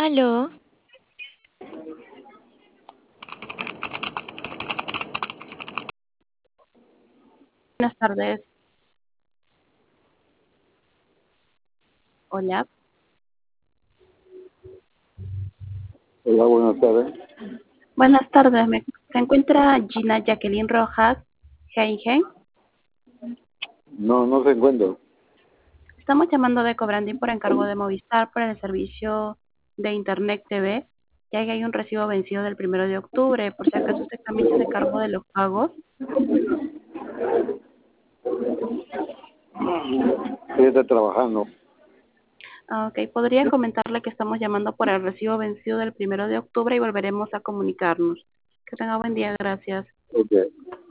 Aló, Buenas tardes. Hola. Hola, buenas tardes. Buenas tardes. ¿Se encuentra Gina Jacqueline Rojas Heingen? No, no se encuentra. Estamos llamando de Cobrandín por encargo de Movistar para el servicio de Internet TV, ya que hay un recibo vencido del 1 de octubre. Por si acaso usted también se hace cargo de los pagos. Ella está trabajando. Ok, podría comentarle que estamos llamando por el recibo vencido del 1 de octubre y volveremos a comunicarnos. Que tenga buen día. Gracias. Ok.